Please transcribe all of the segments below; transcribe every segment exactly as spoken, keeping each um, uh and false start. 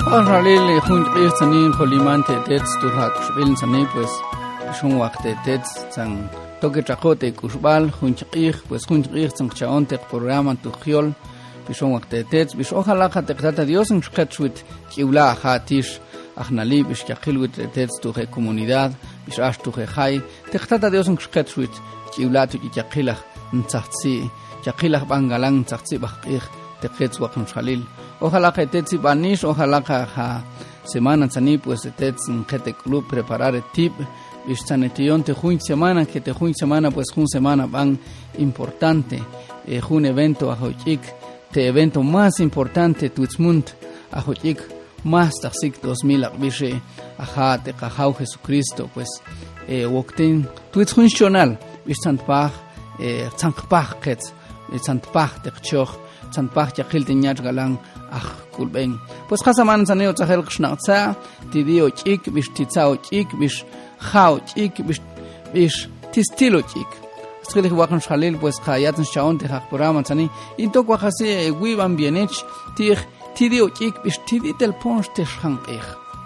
Paralel junj ir sanin holimante tets tu hak shbil sanin pues shun waqte tets san toque chacote kushbal junj ir pues junj ir san chaonte programa tu khiol bishon waqte tets bish ojalá khatata Dios en shkatwit kiula khatish akhnali bish yakilwit tets tu he comunidad bish ash tu he hay tkhata Dios en shkatwit kiula tu yakila ntsahtsi yakila bangalang ntsahtsi bakir tekhets waqn khalil. Ojalá que tetsi banish, ojalá que ha semana tani pues tetsi que club preparar el tip, bistanetión te jun semana que te jun semana pues jun semana van importante, eh, jun evento a hochik, te evento más importante tuitsmund a hochik más taxik dos mil akbishe aha te kahau Jesucristo pues eh wokten tuits funcional bistantpach eh tsankpach kets tsankpach te choch tsankpach yakil tinyach galang ah kulben pues khasaman saneo tsahel qshnaqsa tidio chik bish titsao chik bish khao chik bish bish tistilo chik asqili waqan shalil pues khayatn shaon te haq programa tsani into kwa khase wiban bienech tir tidio chik bish tiditel pons te shanqih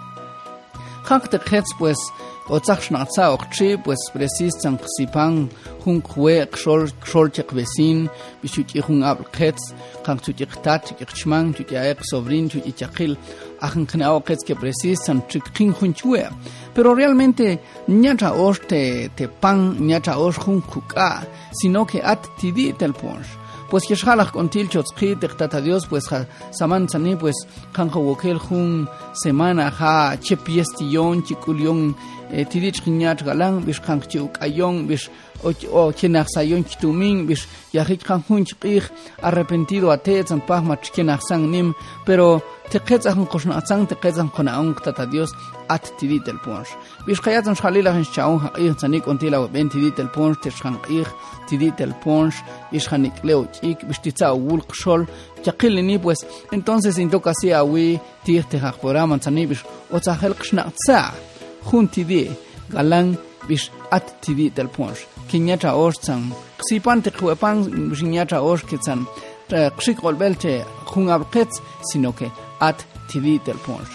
khaq te khets pues otzach shnaqsa oqchi pues presistan qsipan hun khwe qshol qshol chik vesin bish chik hun abl khets kan tu diktat ikchmang tu yaek sobrin tu ichaqil ajan knao qets que precisan chikin junchue pero realmente nyata oste te pan nyata os jun kuka sino que at tidi tel ponch pues que shalach contil chotsqi diktat a Dios pues saman sani pues kan wokel jun semana ha chepiestion chikulion tidi chnyat galang bis kan chuk ayon bis o chenach sayon chtumin bis yahik kan hunch qih arrepentido atet san pah mach chenach sang nim pero te qets ahn qoshna sang te qets ahn qona on qtata Dios at tidi tel ponch bis khayat an shalila han chaun haqih sanik ontila ben tidi tel ponch te shan qih tidi tel ponch bis khanik leo chik bis titsa ul qshol yaqil ni pues entonces into casi awi tir te haqpora man sani bis o tsahel qshna tsa juntidi galang bis at tidi tel ponch kinyata orsan xipante khuepan binyata orketsan qshik golbelte khun abqets sino que at tidi tel ponch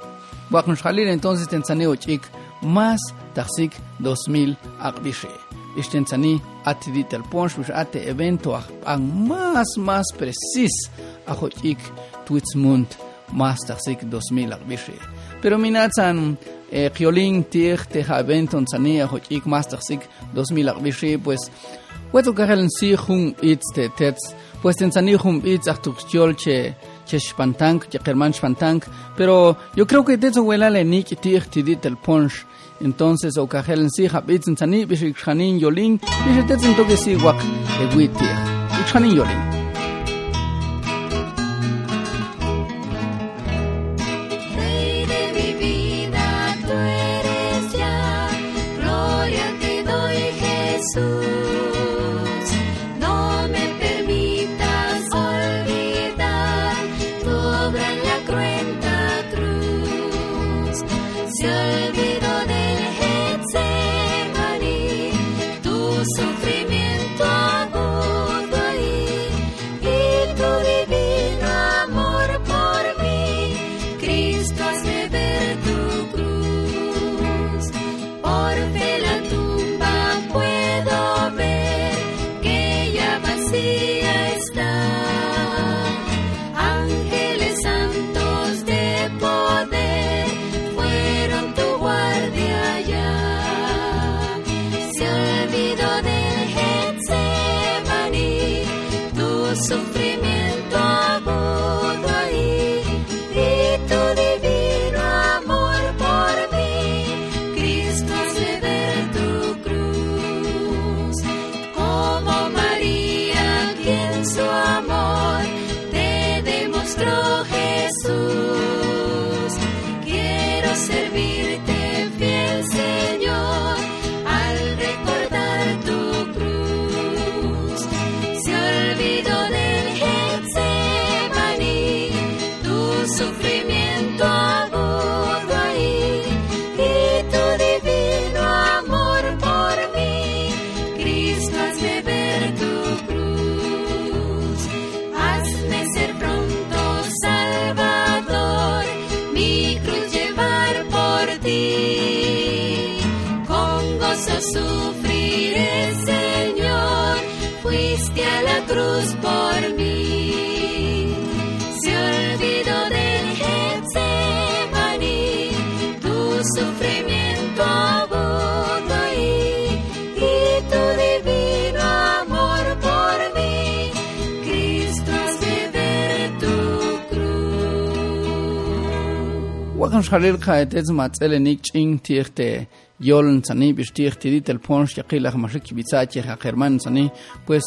waqn khalil entonces tensaneo chik más taxik dos mil aqbishe istensani at tidi tel ponch bis at evento an más más precis ajo chik tuitsmund más taxik dos mil aqbishe pero minatsan eh, Kiolin tir te haventon sania hochik master sig dos mil aqbishi pues weto garen si hum its te tets pues ten sani hum its achtuxiol che che spantank che kerman spantank pero yo creo que teto wela le nik tir tidit el ponch entonces o garen si hab its sani bishi khanin yolin bishi tetsen to que si wak e witir khanin yolin Se olvidó del sufriré, Señor, fuiste a la cruz por mí. Se olvidó del Getsemaní, tu sufrimiento agudo ahí, y tu divino amor por mí. Cristo hace ver tu cruz. Wakan Shalil Kaetz Matzelenik Ching Tirte Yoln Sani Bishtirti Ditel Ponch Yakilach Mashik Bizachi Hakerman Sani, pues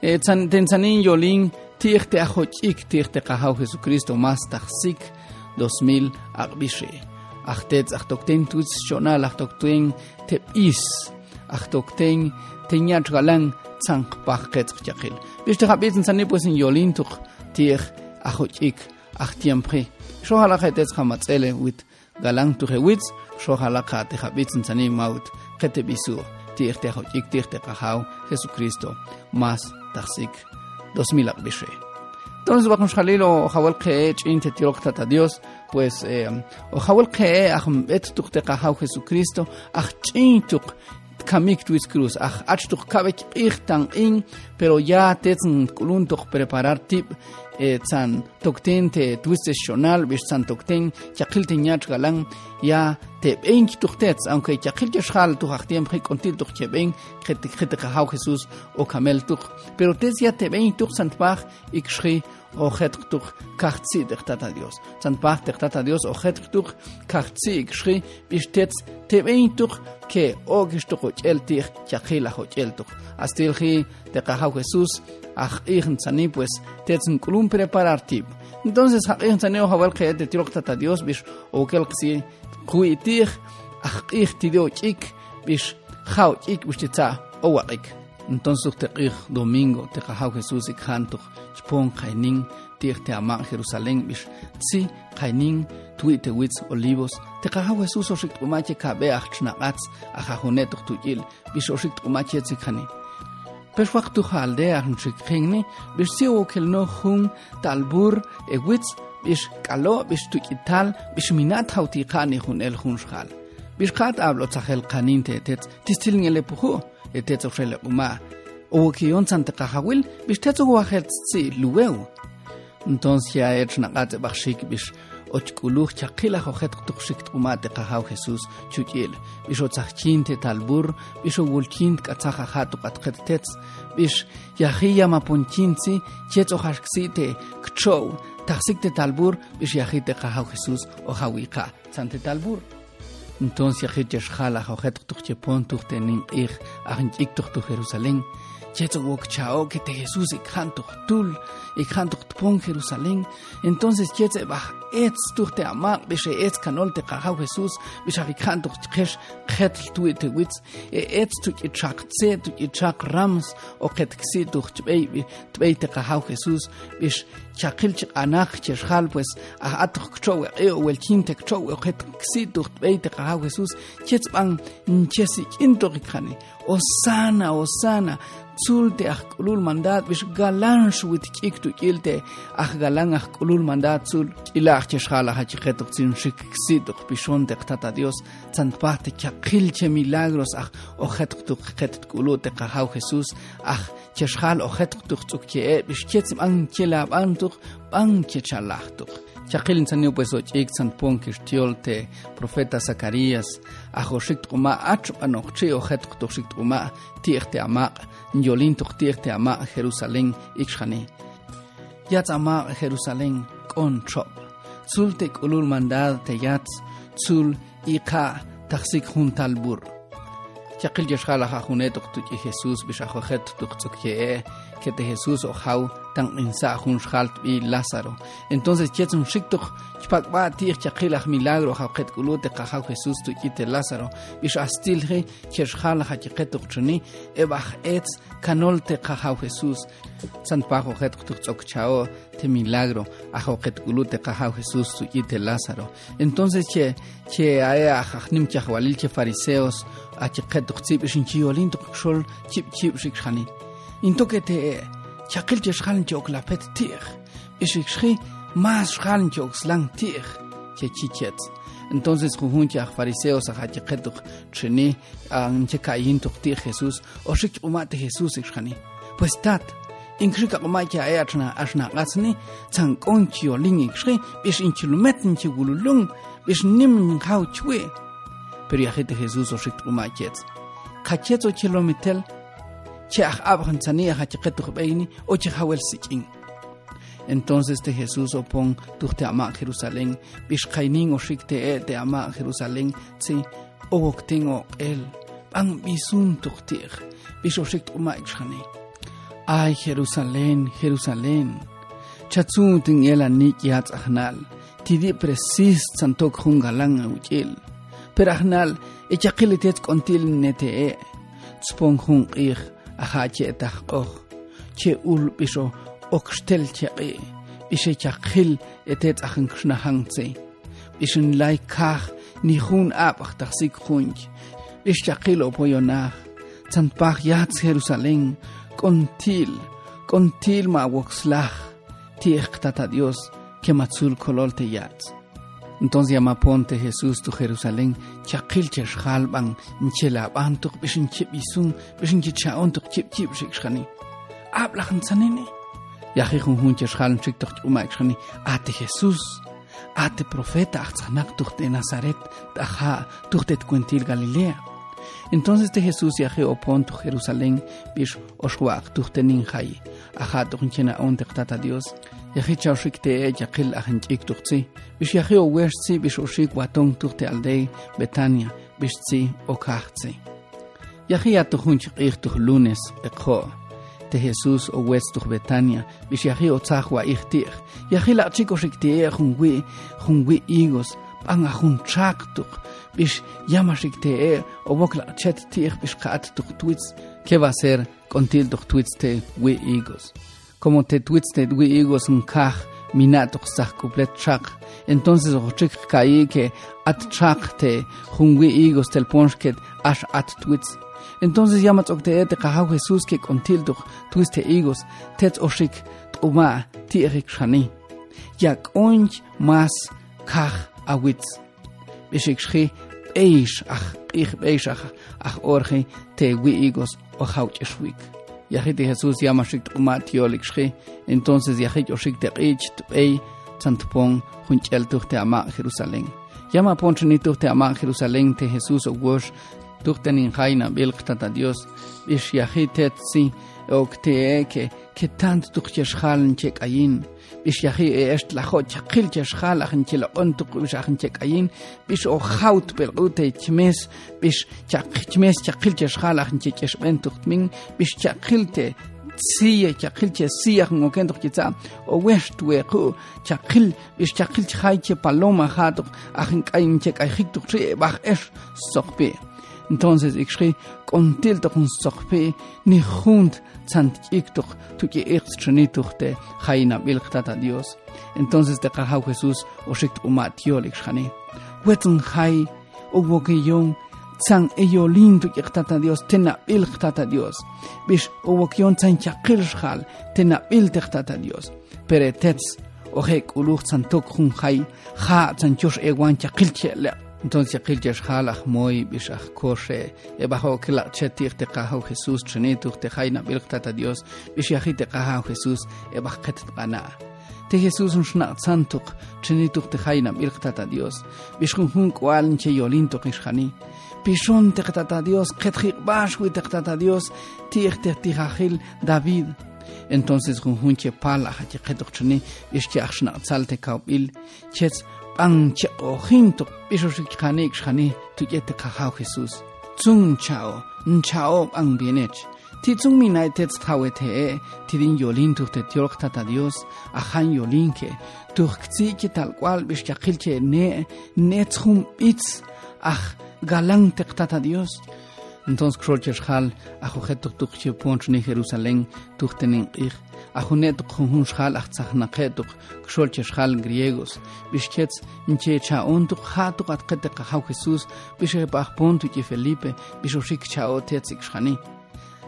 Tensanin Yolin Tirte Ajochik Tirte Kahau Jesucristo Mas Taxik dos mil Arbishe. Achtetz Achtokten Tuts Shonal Achtokten Tepis Achtokten Tenyat Galang Zank Pachketz Yakil. Bishtabit Sani pues in Yolin Tuch Tir Ajochik Achtiampre. Shohalaketz Hamatzele with Galang Tuchewitz. Shohalaka te habitzen sani maut kete bisu tirte hojik tirte kahau Jesucristo mas taxik dos mil arbishe. Entonces vamos a leer o hawal que inte tirokta Dios, pues eh, o hawal que ahum et tukte kahau Jesucristo ach intuk kamik tuis cruz ach achtuk kabek irtan in pero ya tetzen kuluntuk preparar tip eh, san toktente tuiste shonal bis san tokten chakilti nyach galang ya te ben tuktets aunque chakil shal tu hachtiem kontil tu cheben khet khet kahau Jesus o kamel tu pero tes ya te ben tu santbach ikshri o khet tu kachtsi dertata Dios santbach dertata Dios o khet tu kachtsi ikshri bis tets te ben tu que o gishtu el tir chakila hotel tu astil hi te kahau Jesus ach ihren sani pues tetzen kulum preparar tip. Entonces ihren sani o hawal que te tirokta Dios bis o kel si kuitir ach ich tidio chik bis khau chik bis tsa o waqik. Entonces te ir domingo te kahau Jesus ikhanto spon kainin tir te ama Jerusalén bis si kainin tuite wits olivos te kahau Jesus o shik umache kabe ach chnaqats ahahunet tuil bis o shik umache tsikhani. Pues waktu aldea hunchikringni bis si o kel no hun talbur e wits bis kalo bis tukital bis minat hauti khani hun el hun shal bis khat ablo tsahel qanin tetet tistil ngele puhu etet ofrele uma o kion santa kahawil bis tetso wahel tsi luweu. Entonces ya ech naqat baxik bis ochkuluh chaqila hojet tukshikt umate kahau Jesus chukil bis otsachinte talbur bis wulkint katsaha hatu qatketets bis yahiya mapunchinsi chetso hashksite kchow taxikte talbur bis yahite kahau Jesus o hawika sante talbur. Entonces yahit yashkhala hojet tukchepon tuktenin ich ahintik tuktu Jerusalén chetso wok chao que te Jesús ikhantuk tul ikhantuk pon Jerusalén. Entonces chetze bah etz tukte ama bishe etz kanol te kahau Jesus bisha ikhantuk chesh khetl tu te wits etz tuk ichak tse tuk ichak rams o ketksi tuk tbei tbei te kahau Jesus bish chakil ch anach cheshal pues atuk chow e welkin te chow o ketksi tuk tbei te kahau Jesus chetz bang chesi intok khani osana osana Zul te ach kulul mandat bis galan shwit chik tu kilte ach galan ach kulul mandat zul ila ach chhala ha chikhetok sin shik sidok bishon de tata Dios tsantpate chakil che milagros ach o khetok tu khet kulut te kahau Jesus ach chshal o khetok tu tsukye bis chetsim an chelab an tu an chechalachtuk chakil insani pues o chik tsanpon kishtiol te profeta Zacarías ach o shik tuma ach anoch che o khetok tu shik tuma tirte ama Yolin tuktirte ama Jerusalén ikshani. Yats ama Jerusalén kon chop. Zul te kulul mandad te yats zul ika taxik juntalbur. Chakil yashkala hajunet tuktuki Jesus bishajohet tuktukye que te Jesús o hau tan insa hun schalt bi Lázaro. Entonces chetzun shiktuk chpakba tir chakilach milagro haqet kulute kahau Jesús tu ite Lázaro bish astilhe cheshkhala haqiqetuk chuni ebach etz kanolte kahau Jesús san pajo het tuk chao te milagro haqet kulute kahau Jesús tu ite Lázaro. Entonces che che aya haqnim chahwalil che fariseos achiqetuk tsib shinchiolin tuk shol chip chip shikshani. Intoke te chakil che schalen chok la pet tir. Ishik shri mas schalen chok slang tir. Che chichet. Entonces jujunchi aj fariseos aj hachiqetuq chini anche kayin tuqti Jesús o shik umate Jesús ikshani. Pues tat inkrika qumaya ayachna ashna qasni tsanqonchi olin ikshri bish inchilumetin chigululung bish nim khau chwe. Pero yajete Jesús o shik umayets. Kachetzo kilometel che aj abhan tsania hachiqetuq beini o chihawel sikin. Entonces te Jesús opon te ama Jerusalén, bishkainin o shikte te ama Jerusalén, tsi oboktin o el, ang bisun tuchtir, bish o shikt uma ikshani. Ay Jerusalén, Jerusalén, chatsun ting ela nik yats ahnal, tidi precis santok hungalang uchil, per ahnal echakilitet kontil nete e, tspong hung ich, ahache etach och, che ul bisho okstel chaqi bishe chaqil etet akhn kshna hangtse bishin lai kach ni khun ab ach taxik khunj bish chaqil opoyonach tsanpach yats Jerusalén kontil kontil ma woxlach tiech tata Dios que matzul kolol te yats. Entonces llama ponte Jesús tu Jerusalén chaqil cheshal bang nchela bantuk bishin chibisun bishin chichaon tuk chip chip shikshani ablachn tsanene. Yahi junjunche schalen schickt doch um eigentlich ate Jesús ate profeta achzanak durch de Nazaret daha durch det Quintil Galilea. Entonces de Jesús yahi opon tu Jerusalén bish oshwaq durch den ninjai aha durch chena on tata Dios yahi chaushikte yaqil ahinchik durch si bish yahi o wersi bish oshik watong durch de aldei Betania bish si okachsi yahi atuhunch ich durch lunes ekho te Jesús o West Betania, bishahi o tzahwa ichtir, yahi la chico shiktie jungwi, jungwi igos, banga jun chaktuk, bish yama shiktie o bokla chet tir bishkat tuk tweets, ¿qué va a hacer contil tuk tweets te wi igos? Como te tweets te wi igos un kaj, minatuk sah kuplet chak, entonces o chik kai que at chak te jungwi igos tel ponshket ash at tweets. Entonces llamas octe te kahau Jesús que contil durch tuiste igos tet oshik tuma tirik shani yak onj mas kach awitz bishik shri eish ach ich eish ach ach orge te wi igos o haut shwik yahit Jesús llamas shik tuma tiolik shri entonces yahit oshik te ich ei tantpon hunchel durch te ama Jerusalén llama ponchni durch te ama Jerusalén te Jesús o wosh Tuchten jaina bilqtata Dios bish yahitet si okte que que tant tucheshalen chek ayin bish yahi est la hot chakil cheshal achin chela on tuk bish achin chek ayin bish o haut belute chmes bish chak chmes chakil cheshal achin chekesh ben tuchtmin bish chakilte siya chakil che siya ngoken tuk chitsa o west we ku chakil bish chakil chay che paloma hatuk achin kayin chek ayik tuk che bach es sokpe. Entonces ik schrie kontil toch ons sochpe ni hund sant ik toch tu que echt chni toch te jaina bilqtata Dios. Entonces te kahau Jesús o shikt umatio lik shani. Wetun jai o wokiyon san eyolin tu que tata Dios tena bilqtata Dios. Bish o wokiyon san chaqil shal tena bilqtata Dios. Peretets o hek uluch santok hun jai ha san chosh ewan chaqil chele. Entonces aquel yashhalach moi bishach koshe e bajo que la chetir te kahau Jesús chenitur te jaina bilqtata Dios bishachit te kahau Jesús e bachket bana te Jesús un shnat santuk chenitur te jaina bilqtata Dios bishun hun kwaln che yolinto kishani bishon te tata Dios ketkhir bash wi te tata Dios tir te tirachil David. Entonces hun che pala ha che ketok cheni bishki achna salte kaubil chets ang chao hinto bisho shikhanik shani tu yete kahau Jesús tsung chao nchao ang bienech ti tsung minai tet thawete ti din yolin tu te tiok tata Dios ahan yolin ke tu ktsi ke tal cual bish yakil che ne ne tsum its ach galang te tata Dios. Entonces crolches hal ajojet tu tu ponch ni Jerusalén tu tenen ich ajonet khun shal ach tsakhnaqet crolches hal griegos bishkets nche chaon tu khatu qat qet qahau Jesús bishe bach pontu ki Felipe bisho shik chao tetsik shani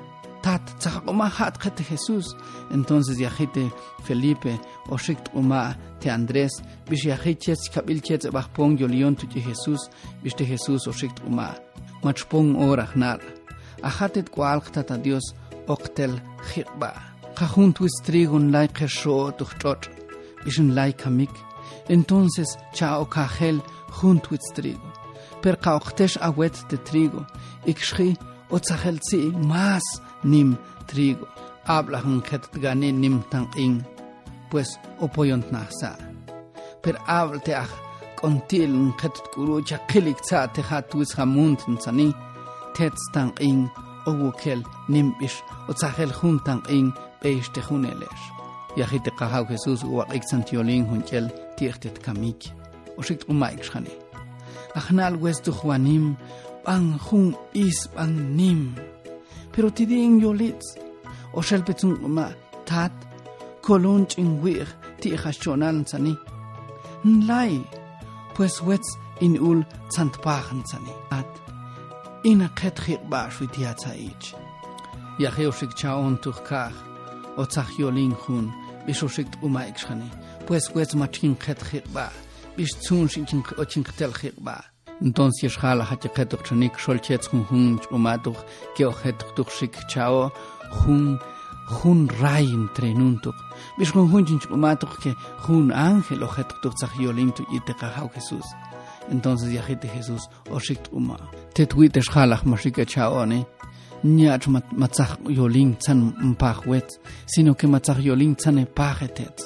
hat tzaqoma hat kete Jesús. Entonces yajite Felipe o shikt uma te Andrés bish yajiches kabil chet bachpong yolion tu Jesús bish te Jesús o shikt uma machpong orach nar ahatet kwalqta Dios oktel khirba khajunt wis trigun lai khsho tuchot bishun lai kamik. Entonces chao kajel junto wis trigo per kauqtesh awet de trigo ikshri otzahel más nim trigo habla un ket gane nim tan in pues opoyont nasa per habla te ach kontil un ket kuru chakilik sa te hatuis hamunt nsani tets tan in owokel nim bish otzahel juntan in beish te hunelesh yahite qahaw Jesus wa iksantiolin hunchel tichtet kamik o shikt umaik shani achnal westu juanim bang hun is bang nim pero tidin yolits o shel petun ma tat kolon chingwir ti khashonal sani nlai pues wets in ul tsantpachen sani at in a ketkhir bash with yatsaich ya kheushik chaon turkar o tsachiolin hun bishoshik umaik shani pues wets machin ketkhir ba bish tsun shin ochin tel khirba. Entonces jala hachetok chanik sholchets hun hun umatuk que ojetok shik chao hun hun rain trenuntuk bish hun hun chin umatuk que hun ángel ojetok tsachiolin tu iteka Jesús. Entonces yajite Jesús oshik uma tetwite jala mashika chao ne nyach matzach yolin tsan mpachwet sino que matzach yolin tsan pachetet.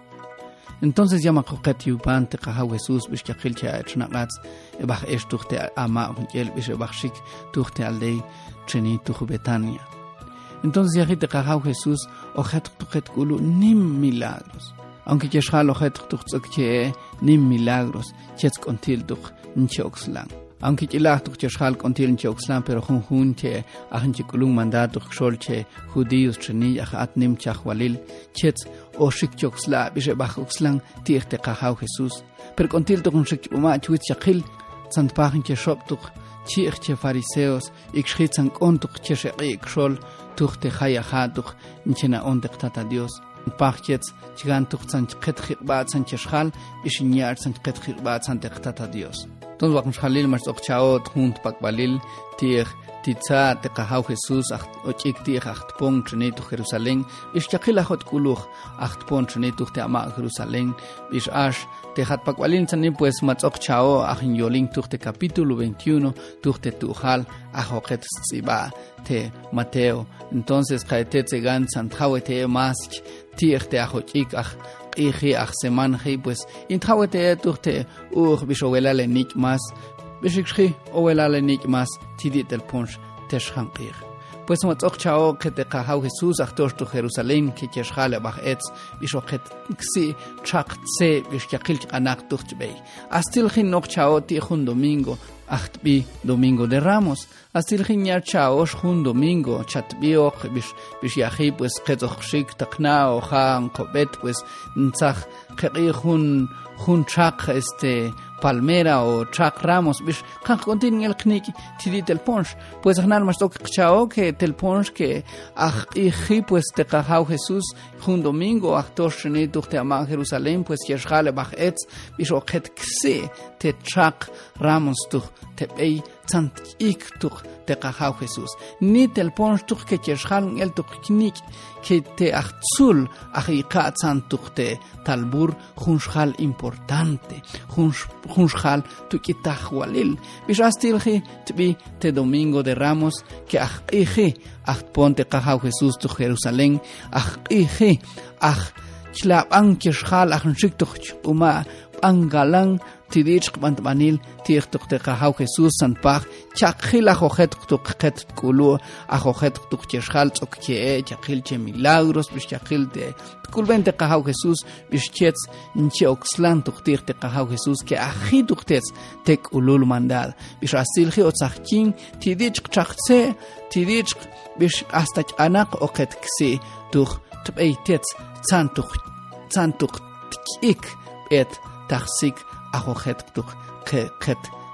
Entonces llama coquet yupan te caja Jesús bish yakil cha chnaqats e bach esh tuchte ama yel bish bach shik tuchte aldei cheni tuch Betania. Entonces yajite caja Jesús ojet tuchet kulu nim milagros. Aunque yeshal ojet tuchke nim milagros chets kontil tuch nchoxlan. Aunque ilah tuch yeshal kontil nchoxlan pero hun hun che ahn chikulung mandat tuch sholche judíos cheni yachat nim chahwalil chets o shik choksla bishe bach okslang tichte qahaw Jesus per kontil to kun shik uma chuit chakil sant pachen che shop tuk chich che fariseos ik shritsan kontuk che shik shol tuchte khaya khatuk nchena ondek tata Dios pachets chigan tuk san qetkhir ba san cheshal bishin yar san qetkhir ba san tata Dios ton waqn khalil mas okchao thunt pakbalil tir titsa te qahaw Jesus acht ochik ti acht punkt chne tu Jerusalem is chakila hot kuluh acht punkt chne tu te ama Jerusalem is ash te hat pakwalin chne pues matzok chao achin yolin tu te capítulo veintiuno tu te tuhal ahoket tsiba te Mateo. Entonces qaete tsegan santhawete mas ti te ahochik ach iji ach seman hi pues inthawete tu te ur bishowelale nik mas bishikhi owelale nik mas tidit el punch teshhanqir pues matzok chao que te qahaw Jesus achtor tu Jerusalem que cheshale bach etz bishokhet ksi chaqtse bishkaqil qanak tuchbei astil khin nok chao ti khun domingo achtbi domingo de Ramos astil khin yar chao khun domingo chatbi ok bish bish yahi pues qetzokh shik taqna o khan qobet pues ntzakh qi khun khun chaq este palmera o chaq Ramos bish kan kontin el khniki tidit el ponch pues hnal mastok chao que tel ponch que ach i pues te qahaw Jesus khun domingo achtor shne tuchte ama Jerusalem pues yeshale bach etz bish okhet kse te chaq Ramos tu te ei tant ik tu te qahaw Jesus ni tel ponch tu que yeshal el tu knik que te achzul achiqa tant tuchte talbur khun shal importante khun khun shal tu kitahwalil bish astilhi tbi te domingo de Ramos que ach iji ach ponte qahaw Jesus tu Jerusalem ach iji ach chlab an kishal ach shik tu uma angalang tidich qbantbanil tich tu qahaw Jesus san pach chaqil ajohet tu qet kulu ajohet tu kishal tsokke chaqil che milagros bish chaqil te kulbente qahaw Jesus bish chets nche oxlan tu tich te qahaw Jesus que aji tu tets tek ulul mandal bish asilhi otsakhin tidich chaqse tidich bish hasta anak oqet kse tu tbeitet santuk santuk ik et taxik ajohet tu qet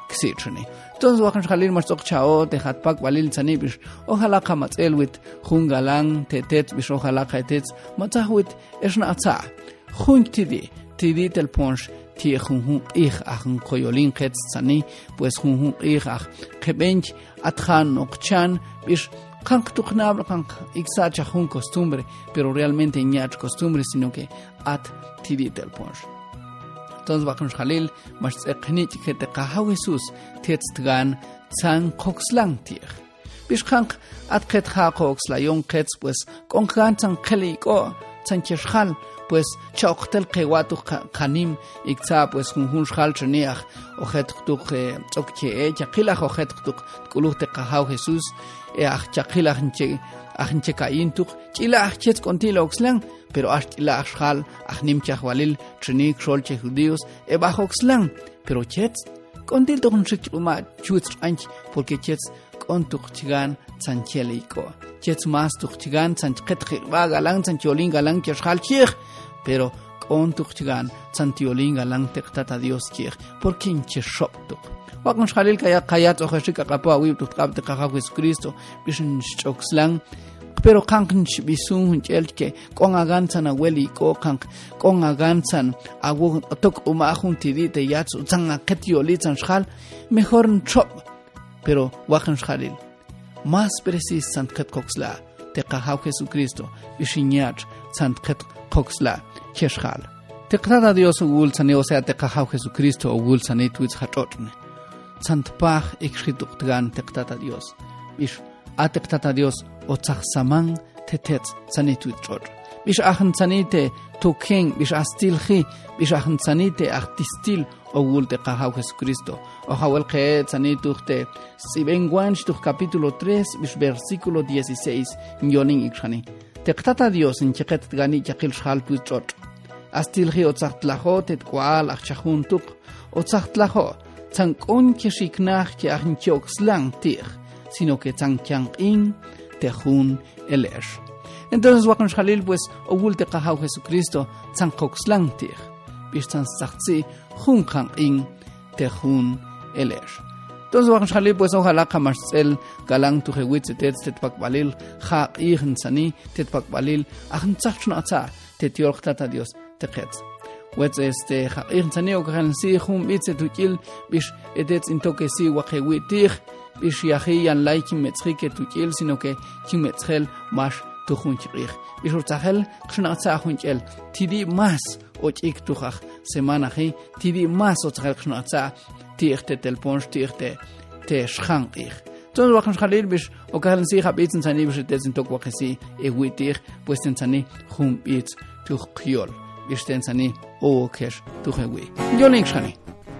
xichni entonces wakan khalil mas tok chao te hatpak walil tsani bish ojalá kamatsel wit jungalang tetet bish ojalá kaitet matsahwit esna atsa juntidi tidi tel ponch ti junjun ich achn koyolin qets tsani pues junjun ich ach kebench atjan okchan bish kank tuknab kank iksacha jun costumbre pero realmente ñach costumbre sino que at tidi tel ponch entonces wakan khalil mas eqnit ke te qahaw Jesus tetstgan san qoxlang tier bish kank at qet kha qoxla yon qets pues kon kan san qeliko san cheshal pues chaqtel qewatu qanim iksa pues junjun shal chniach ojet tuk tsokche e chaqilach ojet tuk kuluh te qahaw Jesus e ach chaqilach nche ach nche kaintuk chilach chet kontilo oxlang pero hasta ashal ahnim chahwalil chnik sholche judíos e bajo oxlang pero chet kontil ton chuma chuts anch porque chet kontuk chigan sancheliko chet mas tuk chigan sanqet khirba galang sancholin galang chhal chich pero kontuk chigan santiolin galang tektata dios chich porque inche shoptuk wakon khalil kaya kayat okhashika qapa wi tuk qab te qaha Jesucristo bishin choxlang pero kankin bisun hunjelke kon agansan aweli ko kank kon agansan awu tok uma juntidi te yats tsanga ketioli tsan shal mejor chop pero wakan shalil más precis sant ket koxla te qahaw Jesucristo bishinyach sant ket koxla cheshal te qada Dios ugul sane o sea te qahaw Jesucristo ugul sane tuits hatotne sant pach ikshituq tgan te qada Dios bish atektata Dios otzach saman tetet sanitut chod bish achn sanite token bish astilhi bish achn sanite artistil ogul te qahaw Jesucristo o hawel qe sanituchte sibenguanch tu capítulo tres bish versículo dieciséis nyoning ikshani tektata Dios in chiqet gani chaqil shal tu chod astilhi otzach tlaho tet kwal achchun tuk otzach tlaho tsankon kishiknach ki achn choxlang tir sino que tankyang in tejun elesh. Entonces wakan Khalil pues ogul te qahaw Jesucristo tankoxlang tir bistan saxi jun kan in tejun elesh. Entonces wakan Khalil pues ojalá kamasel galang tu hewit tet tet pakbalil kha ihin sani tet pakbalil ahn tsachna atsa tet yorqtata Dios teqet. Wets este kha ihin sani o kan si jun bitse tukil bish edet intoke si waqewitir bish yahi yan like metzrike tukil sino que kimetzhel mash tujunchir bish urtzahel khna hunchel tidi mas ochik tujach semana hi tidi mas ochal khna tirte tel ponch tirte te schangir ton wachen khalil bish o kan si habitzen sani bish dezen tok waqesi ewitir pues ten sani hum bit tuchiol bish ten sani o kesh tuhewi yonik shani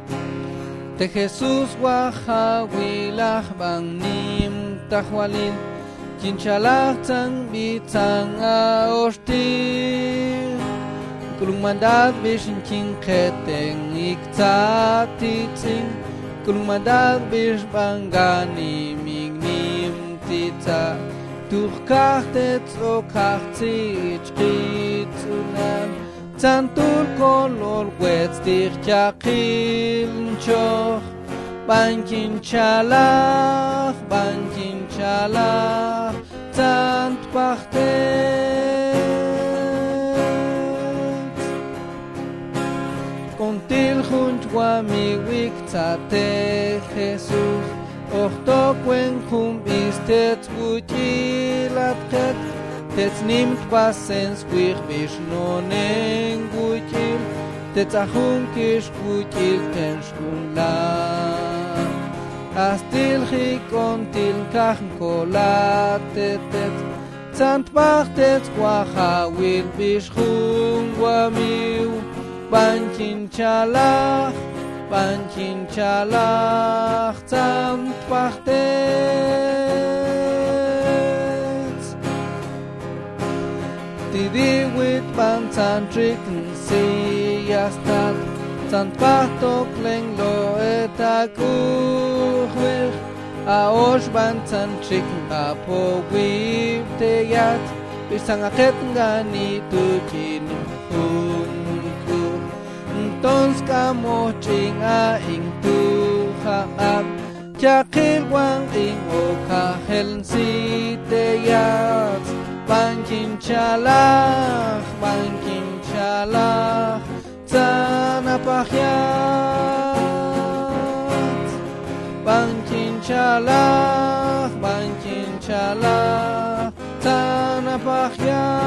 te Jesus wahawilach bangnim tahwalin kinchalach tang bitang aostir kulung mandat bishin kin kheteng iktatitzing kulung mandat bish bangani mignim titza turkachtet okachtzich kitzunan Santur kolor wets dich chakil choch bankin chalach bankin chalach sant pachtet kontil junt wa mi wiktate Jesus ochto kwen hum bistet gutilatket Tets nimmt passens quich bish nonen gutil Tets achun kish gutil ten shkunla Astil chikon til kachn kolatet Sant pachtet kwacha wil bish chun guamiu Bankin chalach, bankin chalach Sant pachtet Tidi wit ban tan tricken see yastat tan pachtok leng lo etakuch a osh ban tan tricken a po wip te yat bisang aket ngani tu chin hun ku tons ka mo ching a ing tu haab Chakil wang ing o kahel si teyat Bankin chalach, bankin chalach Tana pahyat Bankin chalach, bankin chalach Tana pahyat